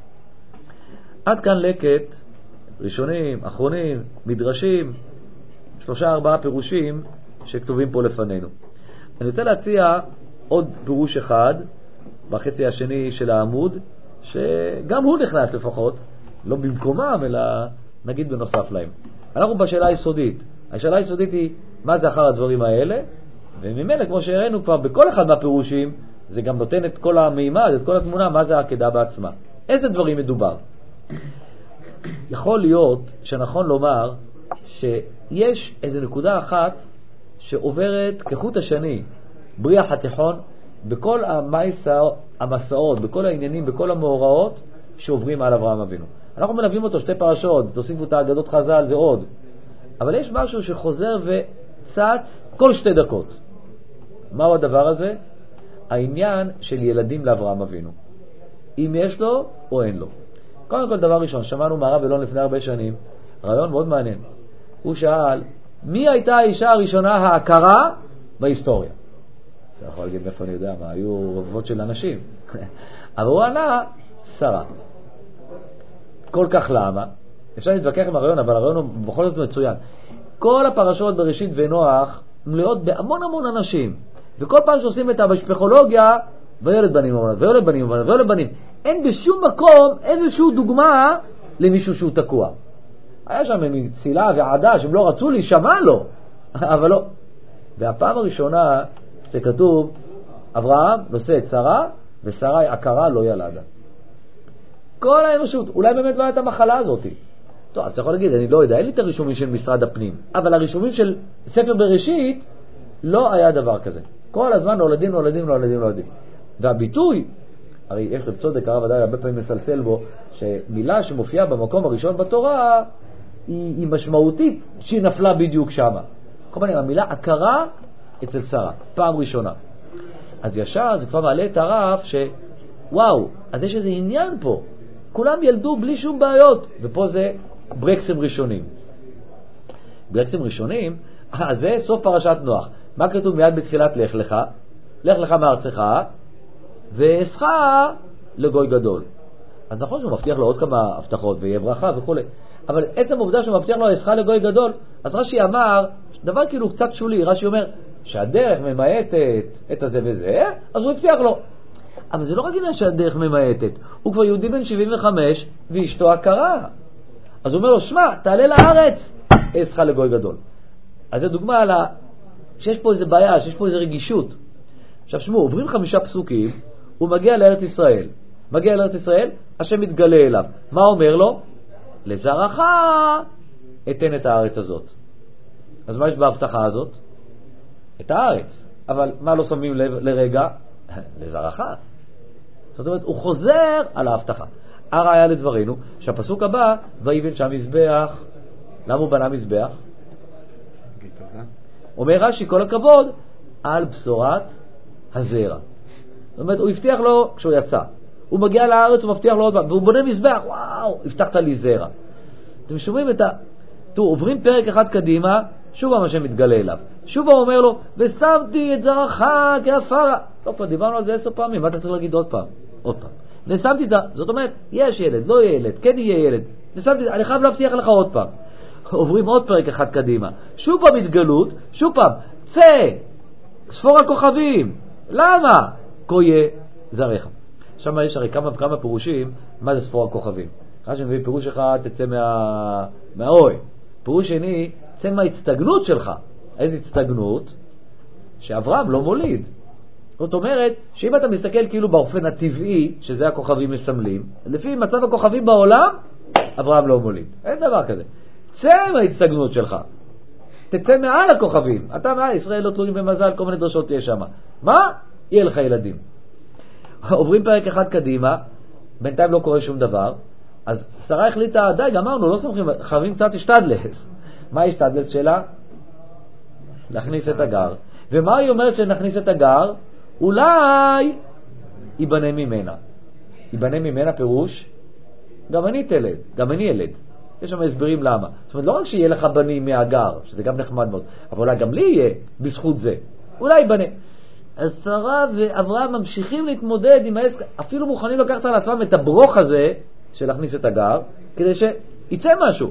עד כאן לקט ראשונים, אחרונים, מדרשים, שלושה ארבעה פירושים שכתובים פה לפנינו. אני רוצה להציע עוד פירוש אחד בחצי השני של העמוד, שגם הוא נכנס לפחות, לא במקומם, אלא נגיד בנוסף להם. אנחנו בשאלה היסודית. השאלה היסודית היא, מה זה אחר הדברים האלה? וממילא, כמו שהראינו כבר בכל אחד מהפירושים, זה גם נותן את כל המימד, את כל התמונה, מה זה העקדה בעצמה. איזה דברים מדובר? יכול להיות שנכון לומר שיש איזו נקודה אחת שעוברת כחוט השני, בריח התיכון, בכל המסעות, בכל העניינים, בכל המאורעות שעוברים על אברהם אבינו. אנחנו מלווים אותו שתי פרשות, תוסיפו את האגדות חז"ל, זה עוד. אבל יש משהו שחוזר וצץ כל שתי דקות. מהו הדבר הזה? העניין של ילדים לאברהם אבינו. אם יש לו או אין לו. קודם כל דבר ראשון, שמענו מהרב אלון לפני הרבה שנים, רעיון מאוד מעניין. הוא שאל, מי הייתה האישה הראשונה ההכרה בהיסטוריה? אתה יכול להגיד מאיפה אני יודע מה, היו רבבות של אנשים. אבל הוא ענה, שרה. כל כך למה? אפשר להתווכח עם הרעיון, אבל הרעיון הוא בכל זאת מצוין. כל הפרשות בראשית ונוח מלאות בהמון המון אנשים. וכל פעם שעושים את המשפחולוגיה, וילד בנים אומרת, וילד בנים אומרת, וילד בנים. אין בשום מקום איזושהי דוגמה למישהו שהוא תקוע. היה שם צילה ועדה שהם לא רצו להישמע לו, אבל לא. והפעם הראשונה שכתוב, אברהם נושא את שרה, ושרה עקרה לא ילדה. כל האנושות, אולי באמת לא הייתה המחלה הזאת. טוב, אז אתה יכול להגיד, אני לא יודע, אין לי את הרישומים של משרד הפנים, אבל הרישומים של ספר בראשית, לא היה דבר כזה. כל הזמן נולדים, נולדים, נולדים, נולדים. והביטוי, הרי יש רב צודק הרב עדיין הרבה פעמים מסלסל בו, שמילה שמופיעה במקום הראשון בתורה, היא, היא משמעותית שהיא נפלה בדיוק שמה. כל מיני, המילה הכרה אצל שרה, פעם ראשונה. אז ישר זה כבר מעלה את הרף שוואו, אז יש איזה עניין פה. כולם ילדו בלי שום בעיות, ופה זה ברקסים ראשונים. ברקסים ראשונים, אז זה סוף פרשת נוח. מה כתוב מיד בתחילת לך לך? לך לך מארצך, ואסך לגוי גדול. אז נכון שהוא מבטיח לו עוד כמה הבטחות, ויהיה ברכה וכו'. אבל עצם העובדה שהוא מבטיח לו אסך לגוי גדול, אז רש"י אמר, דבר כאילו קצת שולי, רש"י אומר, שהדרך ממעטת את הזה וזה, אז הוא הבטיח לו. אבל זה לא רק עניין שהדרך ממעטת, הוא כבר יהודי בן שבעים וחמש, ואשתו הכרה. אז הוא אומר לו, שמע, תעלה לארץ, אסך לגוי גדול. אז זו דוגמה על ה... שיש פה איזה בעיה, שיש פה איזה רגישות. עכשיו שמו, עוברים חמישה פסוקים, הוא מגיע לארץ ישראל. מגיע לארץ ישראל, השם מתגלה אליו. מה אומר לו? לזרעך אתן את הארץ הזאת. אז מה יש בהבטחה הזאת? את הארץ. אבל מה לא שמים לב לרגע? לזרעך. זאת אומרת, הוא חוזר על ההבטחה. הראיה לדברינו, שהפסוק הבא, ויבן שם מזבח. למה הוא בנה מזבח? אומר רש"י, כל הכבוד, על בשורת הזרע. זאת אומרת, הוא הבטיח לו כשהוא יצא. הוא מגיע לארץ, הוא מבטיח לו עוד פעם, והוא בונה מזבח, וואו, הבטחת לי זרע. אתם שומעים את ה... תראו, עוברים פרק אחד קדימה, שוב מה שמתגלה אליו. שוב הוא אומר לו, ושמתי את זרעך כעפרה. לא פעם, דיברנו על זה עשר פעמים, מה אתה צריך להגיד עוד פעם? עוד פעם. ושמתי את זה, זאת אומרת, יש ילד, לא יהיה ילד, כן יהיה ילד. ושמתי, אני חייב להבטיח לך עוד פעם. עוברים עוד פרק אחד קדימה. שוב פעם התגלות, שוב פעם, צא, ספור הכוכבים. למה? כה יהיה זרעך. שם יש הרי כמה וכמה פירושים, מה זה ספור הכוכבים. אחרי שמביא פירוש אחד, תצא מה... מהאוי. פירוש שני, תצא מההצטגנות שלך. איזה הצטגנות? שאברהם לא מוליד. זאת אומרת, שאם אתה מסתכל כאילו באופן הטבעי, שזה הכוכבים מסמלים, לפי מצב הכוכבים בעולם, אברהם לא מוליד. אין דבר כזה. צא מההצטגנות שלך. תצא מעל הכוכבים. אתה מה? ישראל לא תלויים במזל, כל מיני דרשות תהיה שם. מה? יהיה לך ילדים. עוברים פרק אחד קדימה, בינתיים לא קורה שום דבר, אז שרה החליטה, די, גמרנו, לא סומכים, חייבים קצת השתדלס. מה השתדלס שלה? להכניס את הגר. ומה היא אומרת שנכניס את הגר? אולי ייבנה ממנה. ייבנה ממנה פירוש, גם אני תלד, גם אני ילד. יש שם הסברים למה. זאת אומרת, לא רק שיהיה לך בנים מהגר, שזה גם נחמד מאוד, אבל אולי גם לי יהיה בזכות זה. אולי ייבנה. אז שרה ואברהם ממשיכים להתמודד עם העסק, אפילו מוכנים לקחת על עצמם את הברוך הזה של להכניס את הגר, כדי שיצא משהו.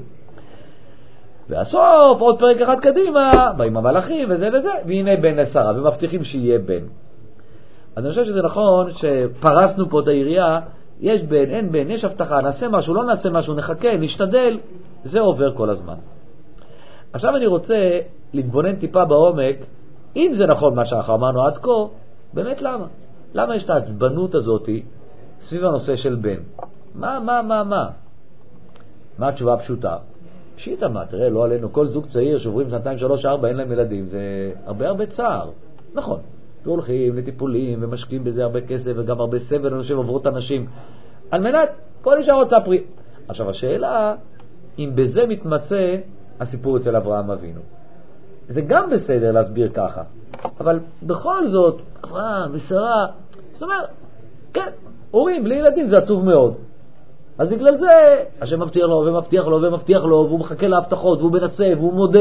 והסוף, עוד פרק אחד קדימה, באים המלאכים וזה וזה, והנה בן לשרה, ומבטיחים שיהיה בן. אז אני חושב שזה נכון שפרסנו פה את העירייה, יש בן, אין בן, יש הבטחה, נעשה משהו, לא נעשה משהו, נחכה, נשתדל, זה עובר כל הזמן. עכשיו אני רוצה להתבונן טיפה בעומק, אם זה נכון מה שאנחנו אמרנו עד כה, באמת למה? למה יש את העצבנות הזאת סביב הנושא של בן? מה, מה, מה, מה? מה התשובה הפשוטה? פשיטה מה, תראה, לא עלינו, כל זוג צעיר שעוברים שנתיים, שלוש, ארבע, אין להם ילדים, זה הרבה הרבה צער. נכון, והולכים לטיפולים ומשקיעים בזה הרבה כסף וגם הרבה סבל, אנשים עוברות אנשים, על מנת, כל אישה רוצה פרי. עכשיו השאלה, אם בזה מתמצא הסיפור אצל אברהם אבינו. זה גם בסדר להסביר ככה, אבל בכל זאת, אברהם ושרה, זאת אומרת, כן, הורים בלי ילדים זה עצוב מאוד. אז בגלל זה, השם מבטיח לו ומבטיח לו ומבטיח לו, והוא מחכה להבטחות, והוא מנסה, והוא מודה.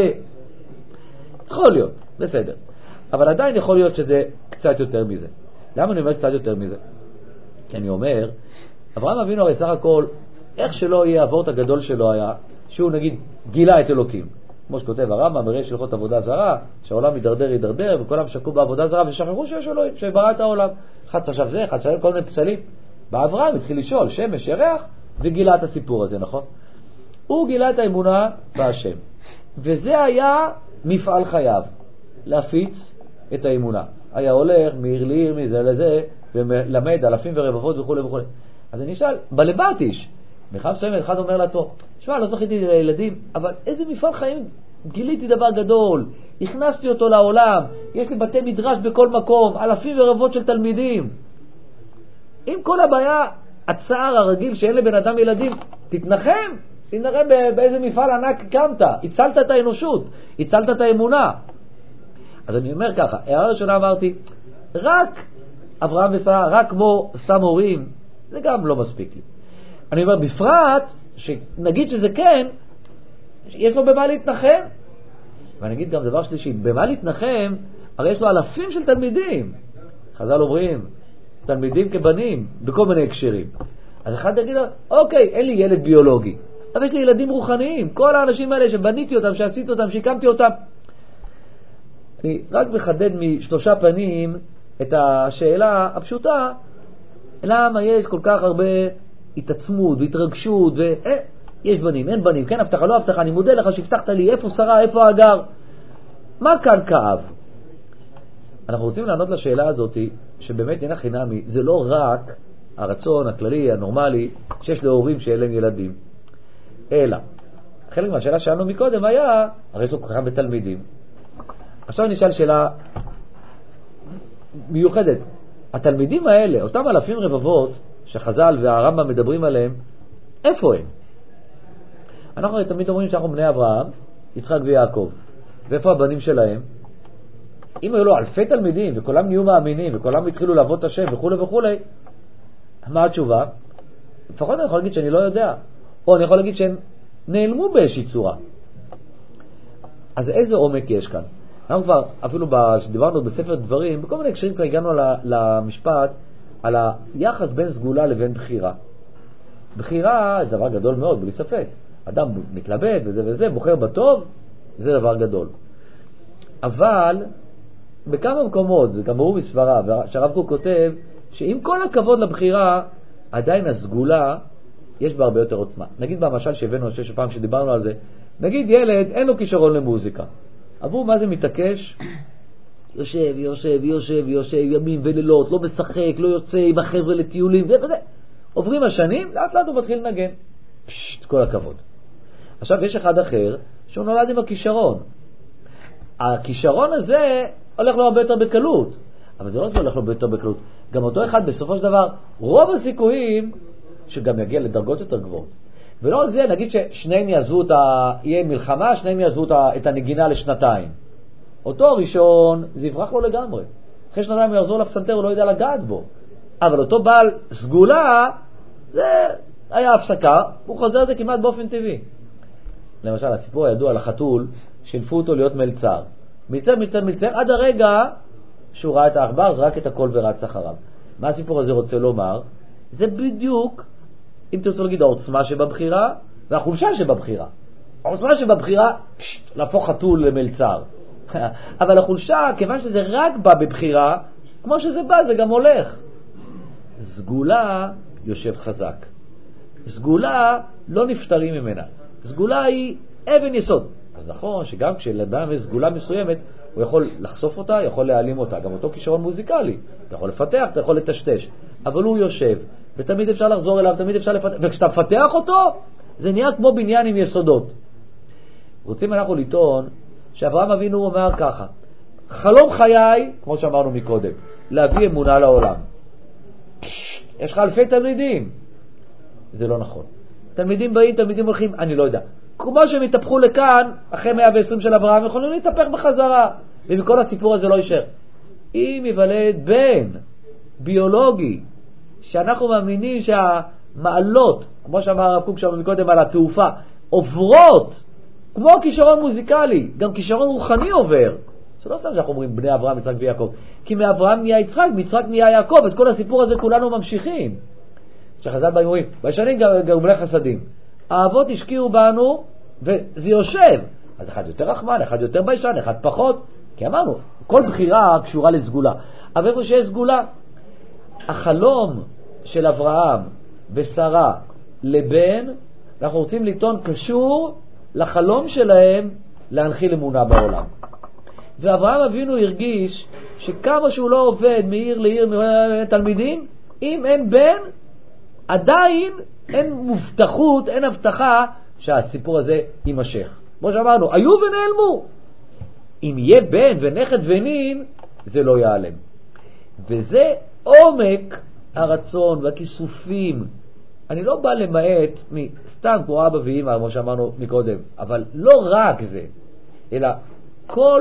יכול להיות, בסדר. אבל עדיין יכול להיות שזה קצת יותר מזה. למה אני אומר קצת יותר מזה? כי אני אומר, אברהם אבינו הרי סך הכל, איך שלא יהיה העבורת הגדול שלו היה, שהוא נגיד גילה את אלוקים. כמו שכותב הרמב"ם, מראה של הלכות עבודה זרה, שהעולם ידרדר ידרדר, וכולם שקעו בעבודה זרה, ושכחו שיש אלוהים, שברא את העולם. אחד חשב זה, אחד חשב כל מיני פסלים. באברהם התחיל לשאול, שמש, ירח, וגילה את הסיפור הזה, נכון? הוא גילה את האמונה בהשם. וזה היה מפעל חייו, להפיץ את האמונה. היה הולך מעיר לעיר, מזה לזה, ולמד אלפים ורבבות וכו' וכו'. אז אני אשאל, בלבטיש, מחב מסוימת אחד אומר לעצמו, שמע, לא זכיתי לילדים, אבל איזה מפעל חיים, גיליתי דבר גדול, הכנסתי אותו לעולם, יש לי בתי מדרש בכל מקום, אלפים ורבבות של תלמידים. אם כל הבעיה, הצער הרגיל שאין לבן אדם ילדים, תתנחם, תתנחם באיזה מפעל ענק קמת, הצלת את האנושות, הצלת את האמונה. אז אני אומר ככה, הערה ראשונה אמרתי, רק אברהם ושרה, רק כמו סתם הורים, זה גם לא מספיק לי. אני אומר, בפרט, שנגיד שזה כן, יש לו במה להתנחם. ואני אגיד גם דבר שלישי, במה להתנחם, הרי יש לו אלפים של תלמידים. חז"ל אומרים, תלמידים כבנים, בכל מיני הקשרים. אז אחד יגיד לו, אוקיי, אין לי ילד ביולוגי, אבל יש לי ילדים רוחניים, כל האנשים האלה שבניתי אותם, שעשיתי אותם, שהקמתי אותם. אני רק מחדד משלושה פנים את השאלה הפשוטה, למה יש כל כך הרבה התעצמות והתרגשות, ויש בנים, אין בנים, כן הבטחה, לא הבטחה, אני מודה לך שהבטחת לי, איפה שרה, איפה אגר? מה כאן כאב? אנחנו רוצים לענות לשאלה הזאת, שבאמת אין חינמי, זה לא רק הרצון הכללי, הנורמלי, שיש להורים שאין להם ילדים, אלא, חלק מהשאלה שאלנו מקודם היה, הרי יש לו כל כך הרבה תלמידים. עכשיו נשאל שאלה מיוחדת. התלמידים האלה, אותם אלפים רבבות שחז"ל והרמב"ם מדברים עליהם, איפה הם? אנחנו תמיד אומרים שאנחנו בני אברהם, יצחק ויעקב. ואיפה הבנים שלהם? אם היו לו אלפי תלמידים וכולם נהיו מאמינים וכולם התחילו לעבוד את השם וכו' וכו', מה התשובה? לפחות אני יכול להגיד שאני לא יודע, או אני יכול להגיד שהם נעלמו באיזושהי צורה. אז איזה עומק יש כאן? אנחנו כבר, אפילו שדיברנו בספר דברים, בכל מיני הקשרים כבר הגענו למשפט על היחס בין סגולה לבין בחירה. בחירה זה דבר גדול מאוד, בלי ספק. אדם מתלבט וזה וזה, בוחר בטוב, זה דבר גדול. אבל בכמה מקומות, זה גם ברור בסברה, שהרב קוק כותב, שעם כל הכבוד לבחירה, עדיין הסגולה, יש בה הרבה יותר עוצמה. נגיד במשל שהבאנו, שש פעם שדיברנו על זה, נגיד ילד, אין לו כישרון למוזיקה. עבור מה זה מתעקש? יושב, יושב, יושב, יושב, ימים ולילות, לא משחק, לא יוצא עם החבר'ה לטיולים, וזה. עוברים השנים, לאט לאט הוא מתחיל לנגן. פשט, כל הכבוד. עכשיו יש אחד אחר, שהוא נולד עם הכישרון. הכישרון הזה הולך לו הרבה יותר בקלות. אבל זה לא הולך לו הרבה יותר בקלות. גם אותו אחד, בסופו של דבר, רוב הסיכויים שגם יגיע לדרגות יותר גבוהות. ולא רק זה, נגיד ששניהם יעזבו את ה... יהיה מלחמה, שניהם יעזבו את הנגינה לשנתיים. אותו ראשון, זה יברח לו לגמרי. אחרי שנתיים הוא יחזור לפסנתר, הוא לא יודע לגעת בו. אבל אותו בעל סגולה, זה היה הפסקה, הוא חוזר את זה כמעט באופן טבעי. למשל, הסיפור הידוע על החתול, שלפו אותו להיות מלצר. מלצר, מלצר, מלצר, עד הרגע שהוא ראה את האחבר, זרק את הכל ורץ אחריו. מה הסיפור הזה רוצה לומר? זה בדיוק, אם תרצו להגיד, העוצמה שבבחירה והחולשה שבבחירה. העוצמה שבבחירה, פשט, להפוך חתול למלצר. אבל החולשה, כיוון שזה רק בא בבחירה, כמו שזה בא, זה גם הולך. סגולה יושב חזק. סגולה לא נפטרים ממנה. סגולה היא אבן יסוד. אז נכון שגם כשלאדם יש סגולה מסוימת, הוא יכול לחשוף אותה, יכול להעלים אותה. גם אותו כישרון מוזיקלי. אתה יכול לפתח, אתה יכול לטשטש. אבל הוא יושב, ותמיד אפשר לחזור אליו, תמיד אפשר לפתח. וכשאתה מפתח אותו, זה נהיה כמו בניין עם יסודות. רוצים אנחנו לטעון שאברהם אבינו אומר ככה, חלום חיי, כמו שאמרנו מקודם, להביא אמונה לעולם. יש לך אלפי תלמידים. זה לא נכון. תלמידים באים, תלמידים הולכים, אני לא יודע. כמו שהם התהפכו לכאן, אחרי מאה ועשרים של אברהם, יכולים להתהפך בחזרה. ומכל הסיפור הזה לא יישאר. אם יוולד בן ביולוגי, שאנחנו מאמינים שהמעלות, כמו שאמר הרב קוק שם מקודם על התעופה, עוברות, כמו כישרון מוזיקלי, גם כישרון רוחני עובר. זה לא סתם שאנחנו אומרים בני אברהם, יצחק ויעקב. כי מאברהם נהיה יצחק, מיצחק נהיה יעקב. את כל הסיפור הזה כולנו ממשיכים. שחז"ל באים אומרים, בישנים גרמלי חסדים. האבות השקיעו בנו, וזה יושב. אז אחד יותר רחמן, אחד יותר ביישן, אחד פחות. כי אמרנו, כל בחירה קשורה לסגולה. אבל איפה שיש סגולה, החלום של אברהם ושרה לבן אנחנו רוצים לטעון קשור לחלום שלהם להנחיל אמונה בעולם. ואברהם אבינו הרגיש שכמה שהוא לא עובד מעיר לעיר תלמידים, אם אין בן, עדיין אין מובטחות, אין הבטחה שהסיפור הזה יימשך. כמו שאמרנו, היו ונעלמו. אם יהיה בן ונכד ונין, זה לא ייעלם. וזה עומק הרצון והכיסופים. אני לא בא למעט מסתם כמו אבא ואמא, כמו שאמרנו מקודם, אבל לא רק זה, אלא כל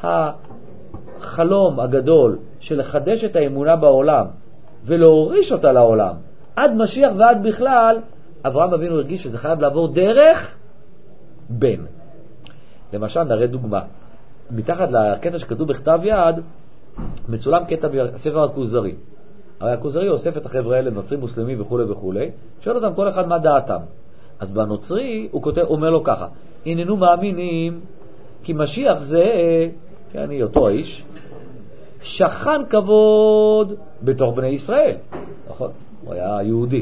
החלום הגדול של לחדש את האמונה בעולם ולהוריש אותה לעולם עד משיח ועד בכלל, אברהם אבינו הרגיש שזה חייב לעבור דרך בן. למשל נראה דוגמה, מתחת לקטע שכתוב בכתב יד מצולם קטע בספר הכוזרי. הרי הכוזרי אוסף את החבר'ה האלה, נוצרים, מוסלמים וכו' וכו', שואל אותם כל אחד מה דעתם. אז בנוצרי הוא כותב, אומר לו ככה, הננו מאמינים כי משיח זה, כי אני אותו האיש, שכן כבוד בתוך בני ישראל. נכון? הוא היה יהודי.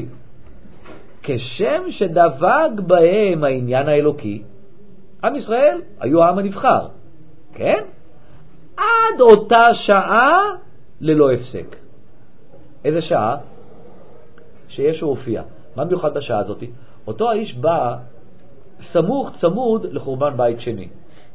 כשם שדבק בהם העניין האלוקי, עם ישראל היו העם הנבחר. כן? עד אותה שעה ללא הפסק. איזה שעה? שישו הופיע. מה מיוחד בשעה הזאת? אותו האיש בא סמוך צמוד לחורבן בית שני.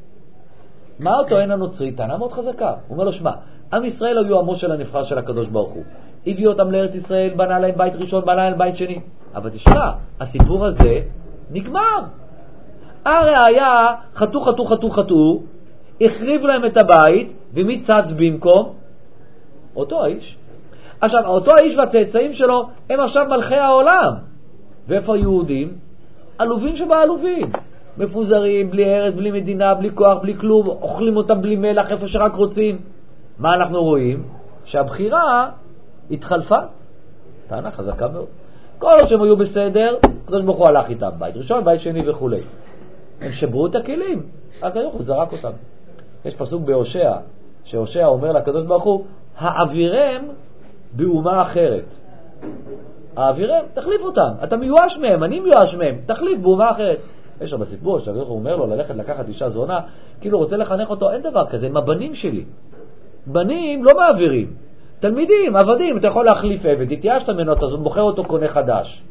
מה אותו אין הנוצרי? טענה מאוד חזקה. הוא אומר לו, שמה, עם ישראל היו עמו של הנבחר של הקדוש ברוך הוא. הביא אותם לארץ ישראל, בנה להם בית ראשון, בנה להם בית שני. אבל תשמע, הסיפור הזה נגמר. הרי היה חתו חתו חתו חתו, החריב להם את הבית, ומי צץ במקום? אותו האיש. עכשיו, אותו האיש והצאצאים שלו הם עכשיו מלכי העולם. ואיפה היהודים? עלובים שבעלובים. מפוזרים, בלי ארץ, בלי מדינה, בלי כוח, בלי כלום, אוכלים אותם בלי מלח, איפה שרק רוצים. מה אנחנו רואים? שהבחירה התחלפה. טענה חזקה מאוד. כל עוד שהם היו בסדר, הקדוש ברוך הוא הלך איתם, בית ראשון, בית שני וכו'. הם שברו את הכלים, הקדוש ברוך הוא זרק אותם. יש פסוק בהושע, שהושע אומר לקדוש ברוך הוא, העבירם באומה אחרת. העבירם, תחליף אותם. אתה מיואש מהם, אני מיואש מהם, תחליף באומה אחרת. יש שם בסיפור שהקדוש ברוך הוא אומר לו ללכת לקחת אישה זונה, כאילו רוצה לחנך אותו, אין דבר כזה, הם הבנים שלי. בנים לא מעבירים. תלמידים, עבדים, אתה יכול להחליף עבד, תתייאשת ממנו, אתה בוחר אותו קונה חדש.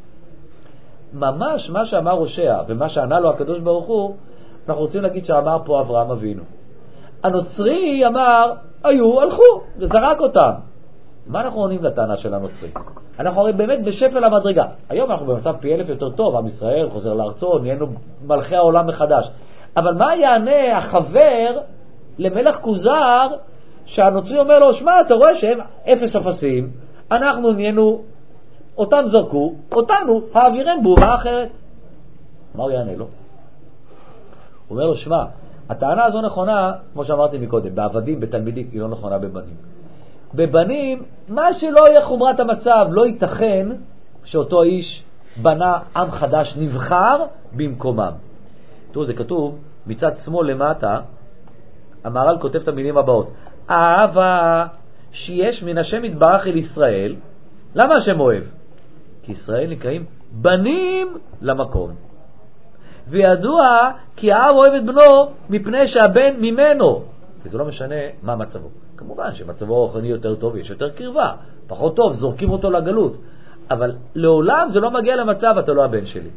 ממש מה שאמר הושע ומה שענה לו הקדוש ברוך הוא, אנחנו רוצים להגיד שאמר פה אברהם אבינו. הנוצרי אמר, היו, הלכו, וזרק אותם. מה אנחנו עונים לטענה של הנוצרי? אנחנו הרי באמת בשפל המדרגה. היום אנחנו במצב פי אלף יותר טוב, עם ישראל חוזר לארצו, נהיינו מלכי העולם מחדש. אבל מה יענה החבר למלך כוזר שהנוצרי אומר לו, שמע, אתה רואה שהם אפס אפסים, אנחנו נהיינו, אותם זרקו, אותנו העבירם באומה אחרת. מה הוא יענה לו? הוא אומר לו, שמע, הטענה הזו נכונה, כמו שאמרתי מקודם, בעבדים, בתלמידים, היא לא נכונה בבנים. בבנים, מה שלא יהיה חומרת המצב, לא ייתכן שאותו איש בנה עם חדש נבחר במקומם. תראו, זה כתוב מצד שמאל למטה, המהר"ל כותב את המילים הבאות, האהבה שיש מן השם יתברך אל ישראל. למה השם אוהב? כי ישראל נקראים בנים למקום, וידוע כי האב אוהב את בנו מפני שהבן ממנו, וזה לא משנה מה מצבו. כמובן שמצבו הרוחני יותר טוב, יש יותר קרבה, פחות טוב, זורקים אותו לגלות, אבל לעולם זה לא מגיע למצב אתה לא הבן שלי.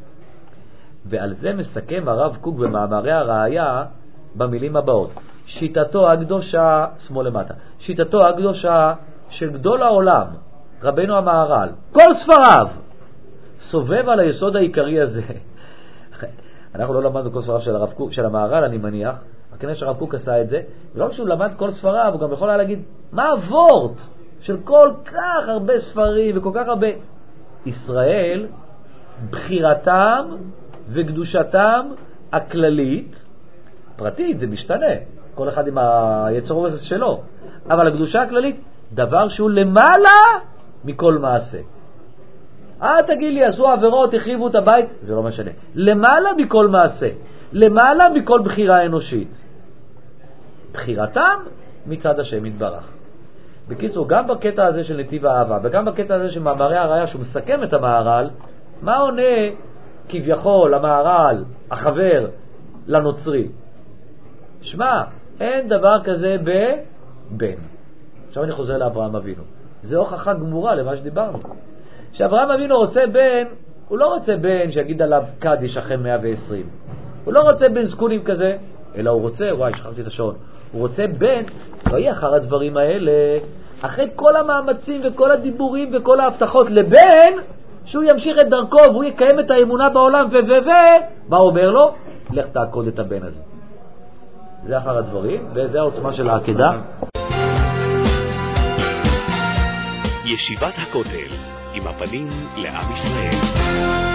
ועל זה מסכם הרב קוק במאמרי הראיה במילים הבאות, שיטתו הקדושה, שמאל למטה, שיטתו הקדושה של גדול העולם, רבנו המהר"ל, כל ספריו סובב על היסוד העיקרי הזה. אנחנו לא למדנו כל ספריו של הרב קוק, של המהר"ל, אני מניח, הכנס שהרב קוק עשה את זה, ולא כשהוא למד כל ספריו, הוא גם יכול היה להגיד, מה הוורט של כל כך הרבה ספרים וכל כך הרבה? ישראל, בחירתם וקדושתם הכללית, פרטית, זה משתנה, כל אחד עם היצר ובסס שלו, אבל הקדושה הכללית, דבר שהוא למעלה מכל מעשה. אה, תגיד לי, עשו עבירות, החריבו את הבית, זה לא משנה. למעלה מכל מעשה, למעלה מכל בחירה אנושית. בחירתם מצד השם יתברך. בקיצור, גם בקטע הזה של נתיב האהבה, וגם בקטע הזה של מאמרי הראיה, שהוא מסכם את המהר"ל, מה עונה כביכול המהר"ל, החבר, לנוצרי. שמע, אין דבר כזה בבן. עכשיו אני חוזר לאברהם אבינו. זה הוכחה גמורה למה שדיברנו. שאברהם אבינו רוצה בן, הוא לא רוצה בן שיגיד עליו קדיש אחרי מאה ועשרים. הוא לא רוצה בן זקונים כזה, אלא הוא רוצה, וואי, שכחתי את השעון. הוא רוצה בן, ויהי אחר הדברים האלה, אחרי כל המאמצים וכל הדיבורים וכל ההבטחות לבן, שהוא ימשיך את דרכו והוא יקיים את האמונה בעולם ו ו ו מה הוא אומר לו? לך תעקוד את הבן הזה. זה אחר הדברים, וזה העוצמה של העקדה. ישיבת הכותל, עם הפנים לעם ישראל.